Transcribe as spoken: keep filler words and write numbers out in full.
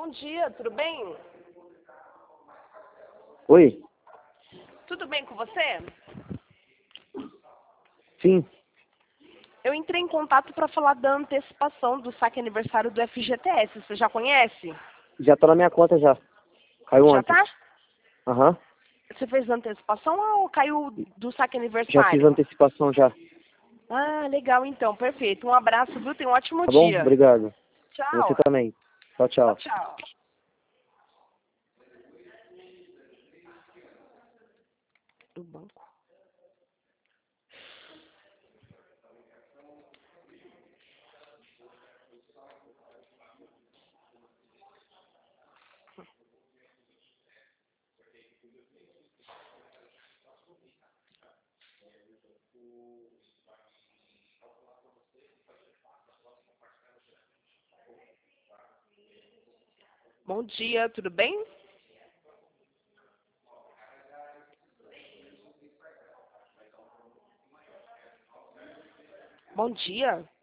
Bom dia, tudo bem? Oi? Tudo bem com você? Sim, Eu entrei em contato para falar da antecipação do saque aniversário do F G T S. Você já conhece? já tá na minha conta já. Caiu Já ontem. tá? Aham. Você fez a antecipação ou caiu do saque Já fiz aniversário? antecipação já. Ah, legal então, perfeito. Um abraço, viu? Tenha um ótimo Tá bom? dia. Obrigado. Você Tchau. também. Tchau, Tchau, tchau. tchau. Do banco. Bom dia, tudo bem? Bom dia.